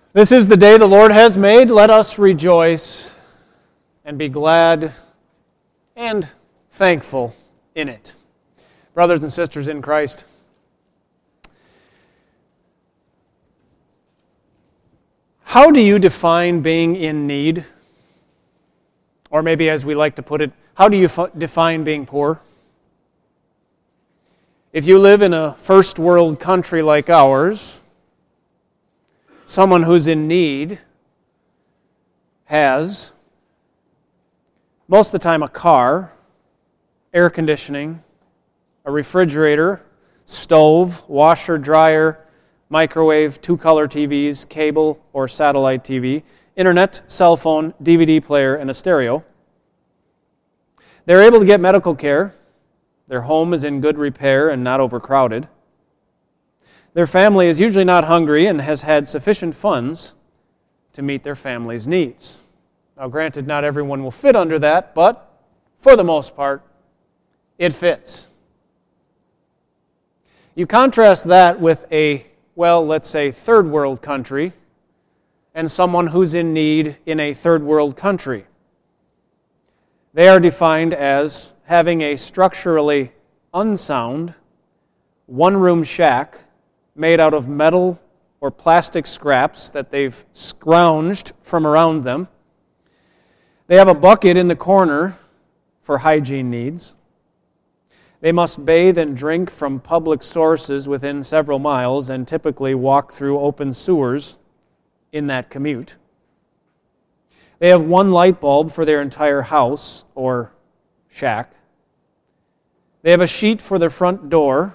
This is the day the Lord has made. Let us rejoice and be glad and thankful in it. Brothers and sisters in Christ, how do you define being in need? Or maybe as we like to put it, how do you define being poor? If you live in a first world country like ours, someone who's in need has, most of the time, a car, air conditioning, a refrigerator, stove, washer, dryer, microwave, 2-color TVs, cable or satellite TV, internet, cell phone, DVD player, and a stereo. They're able to get medical care. Their home is in good repair and not overcrowded. Their family is usually not hungry and has had sufficient funds to meet their family's needs. Now, granted, not everyone will fit under that, but for the most part, it fits. You contrast that with a, let's say, third world country and someone who's in need in a third world country. They are defined as having a structurally unsound, one-room shack made out of metal or plastic scraps that they've scrounged from around them. They have a bucket in the corner for hygiene needs. They must bathe and drink from public sources within several miles and typically walk through open sewers in that commute. They have one light bulb for their entire house or shack. They have a sheet for their front door.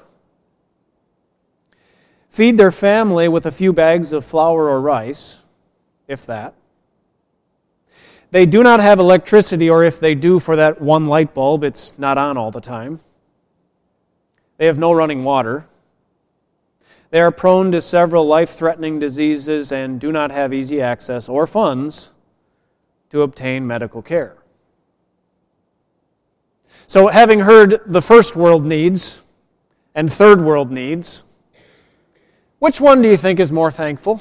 Feed their family with a few bags of flour or rice, if that. They do not have electricity, or if they do for that one light bulb, it's not on all the time. They have no running water. They are prone to several life-threatening diseases and do not have easy access or funds to obtain medical care. So, having heard the first world needs and third world needs, which one do you think is more thankful?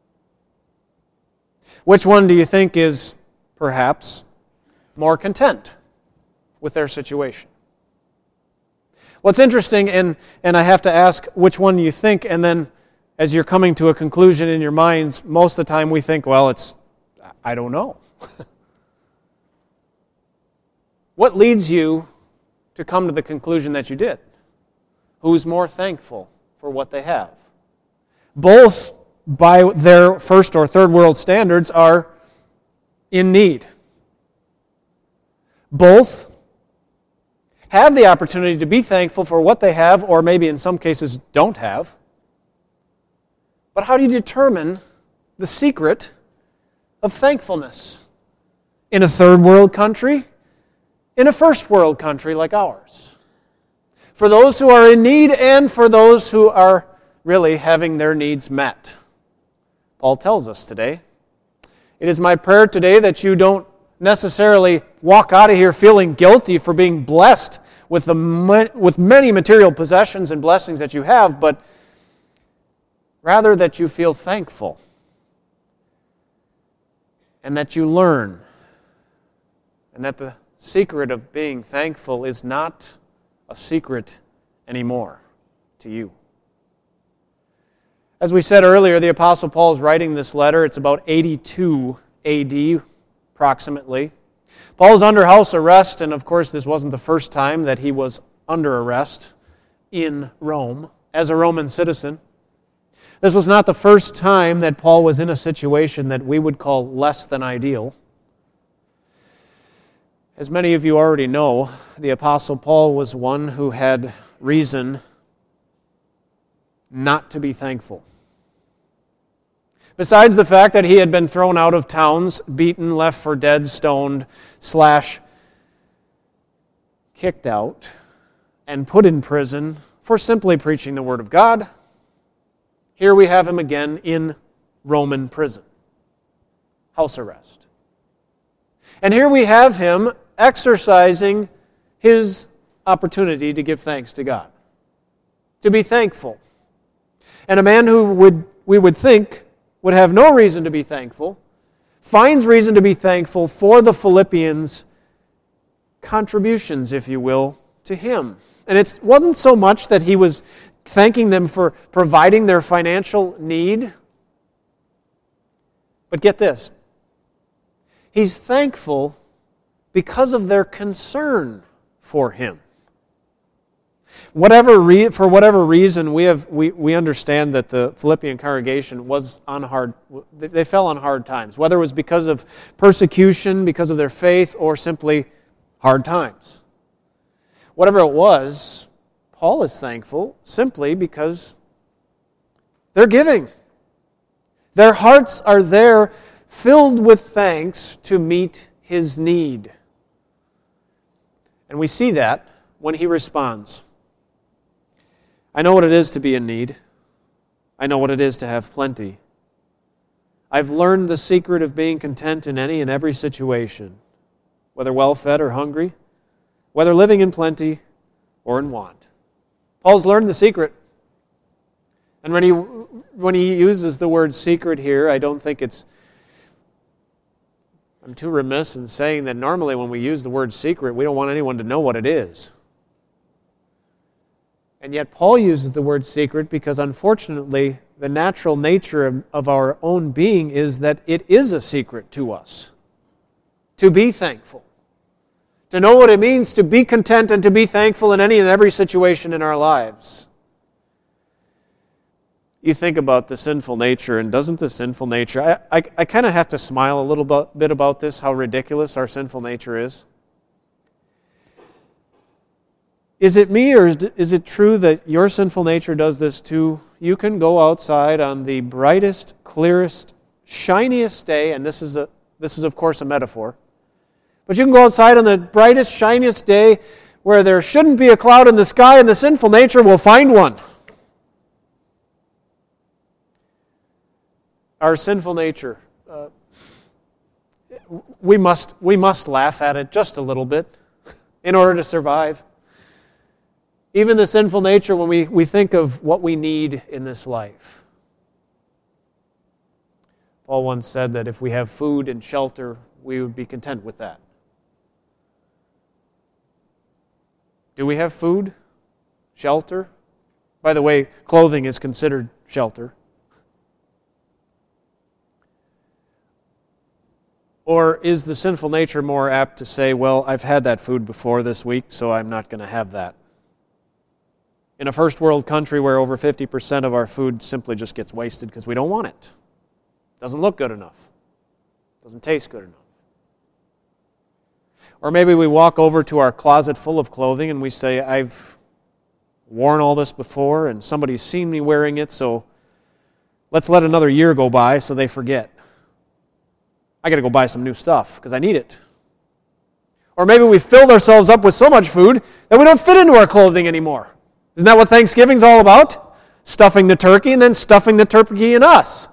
Which one do you think is, perhaps, more content with their situation? What's interesting, and I have to ask which one you think, and then as you're coming to a conclusion in your minds, most of the time we think, I don't know. What leads you to come to the conclusion that you did? Who's more thankful for what they have? Both, by their first or third world standards, are in need. Both have the opportunity to be thankful for what they have, or maybe in some cases don't have. But how do you determine the secret of thankfulness in a third world country, in a first world country like ours? For those who are in need and for those who are really having their needs met. Paul tells us today, it is my prayer today that you don't necessarily walk out of here feeling guilty for being blessed with many material possessions and blessings that you have, but rather that you feel thankful and that you learn, and that the secret of being thankful is not a secret anymore to you. As we said earlier, the Apostle Paul is writing this letter. It's about 82 AD, approximately. Paul's under house arrest, and of course this wasn't the first time that he was under arrest in Rome as a Roman citizen. This was not the first time that Paul was in a situation that we would call less than ideal. As many of you already know, the Apostle Paul was one who had reason not to be thankful. Besides the fact that he had been thrown out of towns, beaten, left for dead, stoned, / kicked out, and put in prison for simply preaching the Word of God, here we have him again in Roman prison, house arrest. And here we have him exercising his opportunity to give thanks to God, to be thankful. And a man who we would think would have no reason to be thankful, finds reason to be thankful for the Philippians' contributions, if you will, to him. And it wasn't so much that he was thanking them for providing their financial need, but get this. He's thankful because of their concern for him. For whatever reason, we understand that the Philippian congregation they fell on hard times, whether it was because of persecution, because of their faith, or simply hard times. Whatever it was, Paul is thankful simply because they're giving. Their hearts are there filled with thanks to meet his need. And we see that when he responds. I know what it is to be in need. I know what it is to have plenty. I've learned the secret of being content in any and every situation, whether well-fed or hungry, whether living in plenty or in want. Paul's learned the secret. And when he uses the word secret here, I don't think I'm too remiss in saying that normally when we use the word secret, we don't want anyone to know what it is. And yet Paul uses the word secret because unfortunately the natural nature of our own being is that it is a secret to us. To be thankful. To know what it means to be content and to be thankful in any and every situation in our lives. You think about the sinful nature, and doesn't the sinful nature... I kind of have to smile a little bit about this, how ridiculous our sinful nature is. Is it me, or is it true that your sinful nature does this too? You can go outside on the brightest, clearest, shiniest day, and this is of course a metaphor, but you can go outside on the brightest, shiniest day where there shouldn't be a cloud in the sky, and the sinful nature will find one. Our sinful nature, we must laugh at it just a little bit in order to survive. Even the sinful nature when we think of what we need in this life. Paul once said that if we have food and shelter, we would be content with that. Do we have food? Shelter? By the way, clothing is considered shelter. Or is the sinful nature more apt to say, well, I've had that food before this week, so I'm not going to have that? In a first world country where over 50% of our food simply just gets wasted because we don't want it. Doesn't look good enough. Doesn't taste good enough. Or maybe we walk over to our closet full of clothing and we say, I've worn all this before and somebody's seen me wearing it, so let's let another year go by so they forget. I got to go buy some new stuff because I need it. Or maybe we filled ourselves up with so much food that we don't fit into our clothing anymore. Isn't that what Thanksgiving's all about? Stuffing the turkey and then stuffing the turkey in us.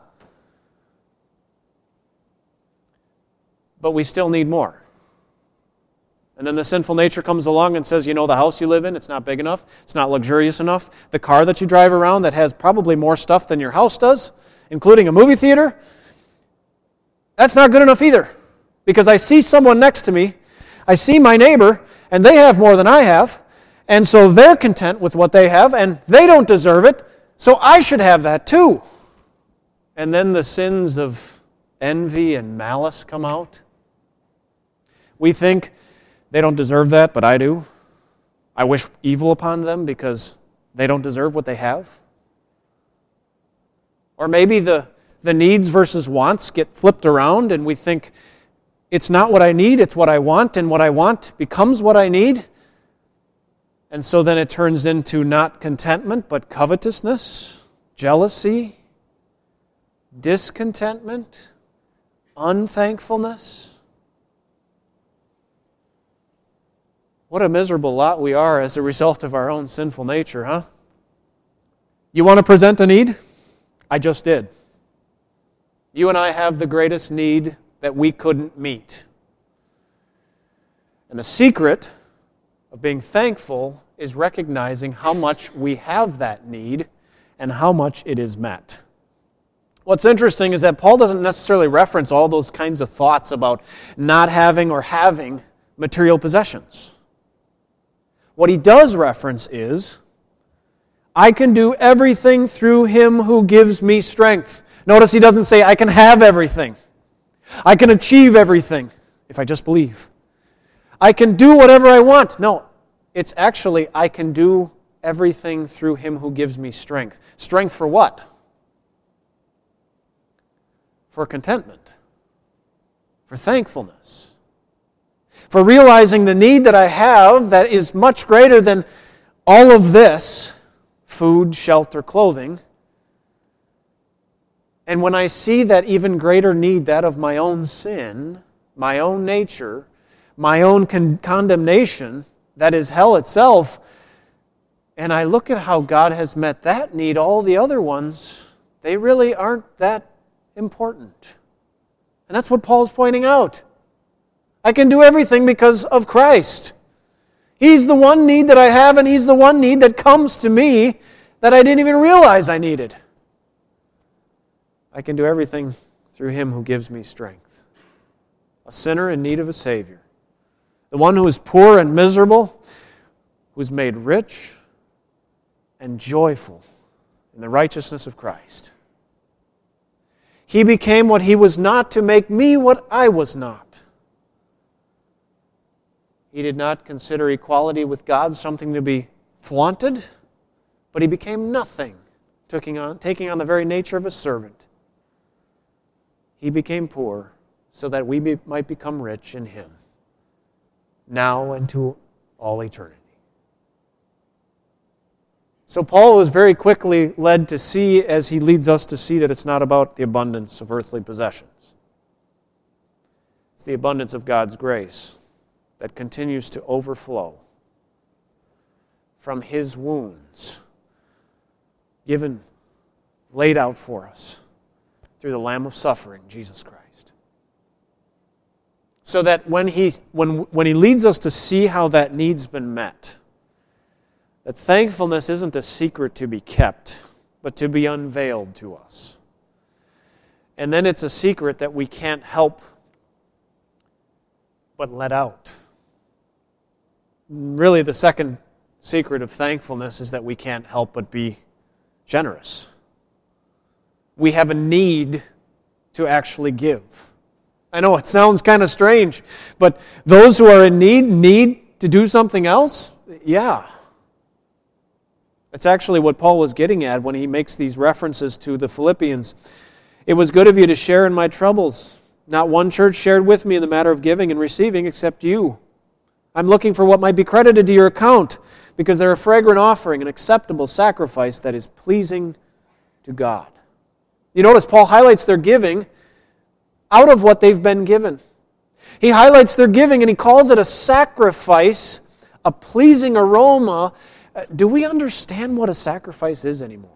But we still need more. And then the sinful nature comes along and says, you know, the house you live in, it's not big enough, it's not luxurious enough. The car that you drive around that has probably more stuff than your house does, including a movie theater, that's not good enough either. Because I see someone next to me, I see my neighbor, and they have more than I have. And so they're content with what they have, and they don't deserve it, so I should have that too. And then the sins of envy and malice come out. We think they don't deserve that, but I do. I wish evil upon them because they don't deserve what they have. Or maybe the needs versus wants get flipped around, and we think it's not what I need, it's what I want, and what I want becomes what I need. And so then it turns into not contentment, but covetousness, jealousy, discontentment, unthankfulness. What a miserable lot we are as a result of our own sinful nature, huh? You want to present a need? I just did. You and I have the greatest need that we couldn't meet. And the secret of being thankful is recognizing how much we have that need and how much it is met. What's interesting is that Paul doesn't necessarily reference all those kinds of thoughts about not having or having material possessions. What he does reference is, I can do everything through Him who gives me strength. Notice he doesn't say, I can have everything. I can achieve everything if I just believe. I can do whatever I want. No, it's actually, I can do everything through Him who gives me strength. Strength for what? For contentment. For thankfulness. For realizing the need that I have that is much greater than all of this, food, shelter, clothing. And when I see that even greater need, that of my own sin, my own nature, my own condemnation, that is hell itself, and I look at how God has met that need, all the other ones, they really aren't that important. And that's what Paul's pointing out. I can do everything because of Christ. He's the one need that I have, and He's the one need that comes to me that I didn't even realize I needed. I can do everything through Him who gives me strength. A sinner in need of a Savior. The one who is poor and miserable, who is made rich and joyful in the righteousness of Christ. He became what He was not to make me what I was not. He did not consider equality with God something to be flaunted, but He became nothing, taking on the very nature of a servant. He became poor so that we might become rich in Him, now and to all eternity. So Paul was very quickly led to see, as he leads us to see, that it's not about the abundance of earthly possessions. It's the abundance of God's grace that continues to overflow from His wounds, laid out for us through the Lamb of suffering, Jesus Christ. So that when He leads us to see how that need's been met, that thankfulness isn't a secret to be kept, but to be unveiled to us. And then it's a secret that we can't help but let out. Really, the second secret of thankfulness is that we can't help but be generous. We have a need to actually give. I know it sounds kind of strange, but those who are in need to do something else? Yeah. That's actually what Paul was getting at when he makes these references to the Philippians. It was good of you to share in my troubles. Not one church shared with me in the matter of giving and receiving except you. I'm looking for what might be credited to your account, because they're a fragrant offering, an acceptable sacrifice that is pleasing to God. You notice Paul highlights their giving out of what they've been given. He highlights their giving and he calls it a sacrifice, a pleasing aroma. Do we understand what a sacrifice is anymore?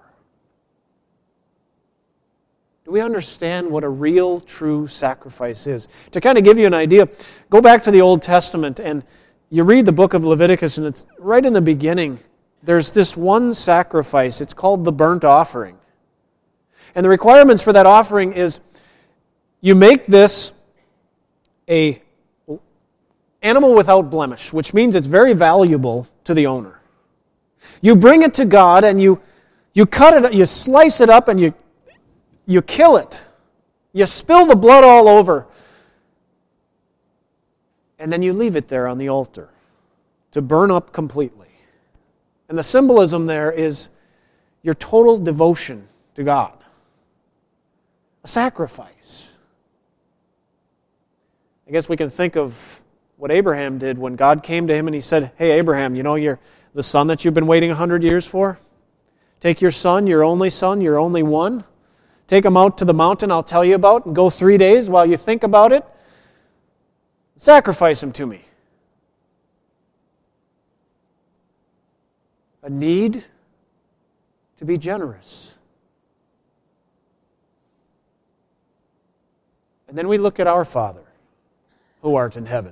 Do we understand what a real, true sacrifice is? To kind of give you an idea, go back to the Old Testament and you read the book of Leviticus, and it's right in the beginning. There's this one sacrifice. It's called the burnt offering. And the requirements for that offering is you make this an animal without blemish, which means it's very valuable to the owner. You bring it to God and you cut it, you slice it up and you kill it. You spill the blood all over. And then you leave it there on the altar to burn up completely. And the symbolism there is your total devotion to God. A sacrifice. I guess we can think of what Abraham did when God came to him and He said, hey, Abraham, you know you're the son that you've been waiting 100 years for? Take your son, your only one. Take him out to the mountain I'll tell you about and go 3 days while you think about it. Sacrifice him to me. A need to be generous. And then we look at our Father, who art in heaven.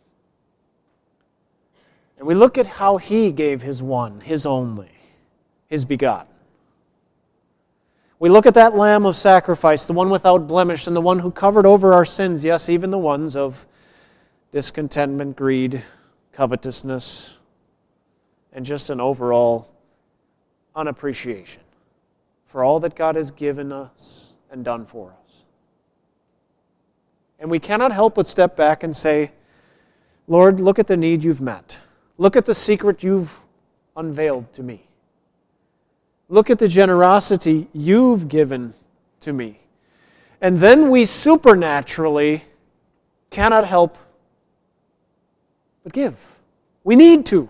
And we look at how He gave His one, His only, His begotten. We look at that Lamb of sacrifice, the one without blemish, and the one who covered over our sins, yes, even the ones of discontentment, greed, covetousness, and just an overall unappreciation for all that God has given us and done for us. And we cannot help but step back and say, Lord, look at the need you've met. Look at the secret you've unveiled to me. Look at the generosity you've given to me. And then we supernaturally cannot help but give. We need to.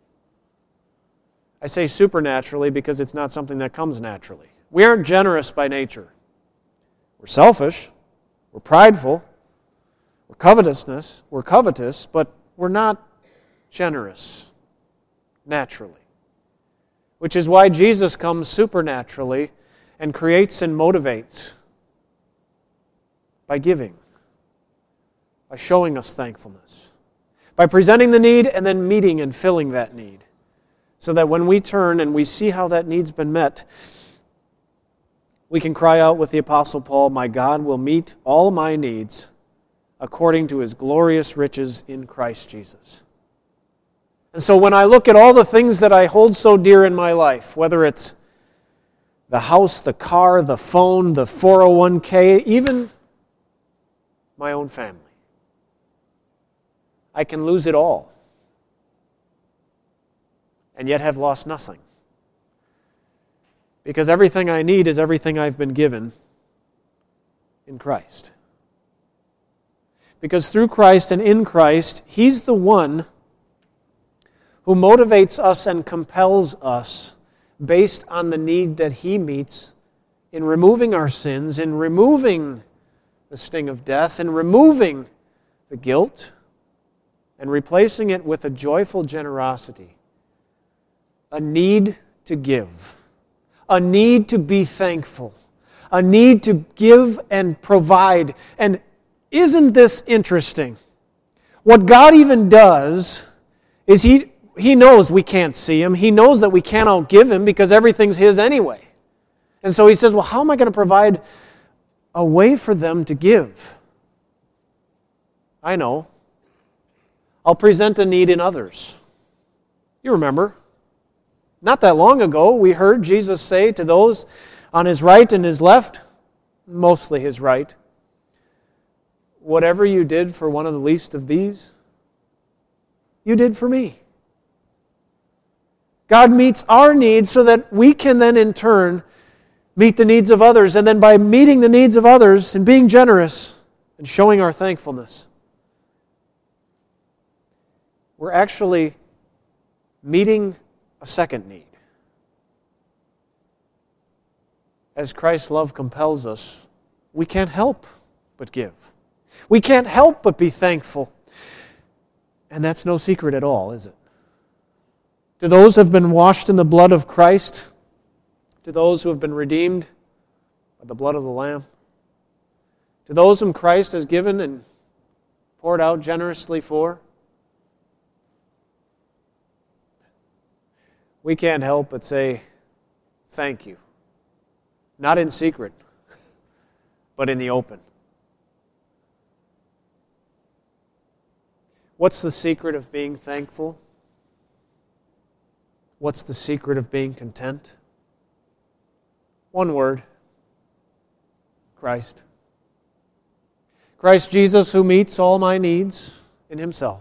I say supernaturally because it's not something that comes naturally. We aren't generous by nature. We're selfish. We're prideful. We're covetous, but we're not generous naturally. Which is why Jesus comes supernaturally and creates and motivates by giving, by showing us thankfulness, by presenting the need and then meeting and filling that need, so that when we turn and we see how that need's been met, we can cry out with the Apostle Paul, "My God will meet all my needs according to His glorious riches in Christ Jesus." And so when I look at all the things that I hold so dear in my life, whether it's the house, the car, the phone, the 401k, even my own family, I can lose it all and yet have lost nothing. Because everything I need is everything I've been given in Christ. Because through Christ and in Christ, He's the one who motivates us and compels us based on the need that He meets in removing our sins, in removing the sting of death, in removing the guilt, and replacing it with a joyful generosity, a need to give, a need to be thankful, a need to give and provide. And isn't this interesting? What God even does is He knows we can't see Him. He knows that we can't outgive Him because everything's His anyway. And so He says, well, how am I going to provide a way for them to give? I know. I'll present a need in others. You remember, not that long ago, we heard Jesus say to those on His right and His left, mostly His right, "Whatever you did for one of the least of these, you did for me." God meets our needs so that we can then in turn meet the needs of others. And then by meeting the needs of others and being generous and showing our thankfulness, we're actually meeting a second need. As Christ's love compels us, we can't help but give. We can't help but be thankful. And that's no secret at all, is it? To those who have been washed in the blood of Christ, to those who have been redeemed by the blood of the Lamb, to those whom Christ has given and poured out generously for, we can't help but say, thank you. Not in secret, but in the open. What's the secret of being thankful? What's the secret of being content? One word: Christ. Christ Jesus, who meets all my needs in Himself,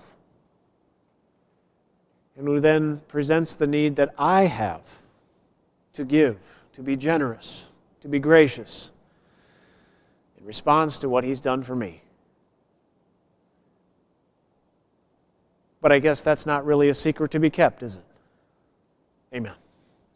and who then presents the need that I have to give, to be generous, to be gracious, in response to what He's done for me. But I guess that's not really a secret to be kept, is it? Amen.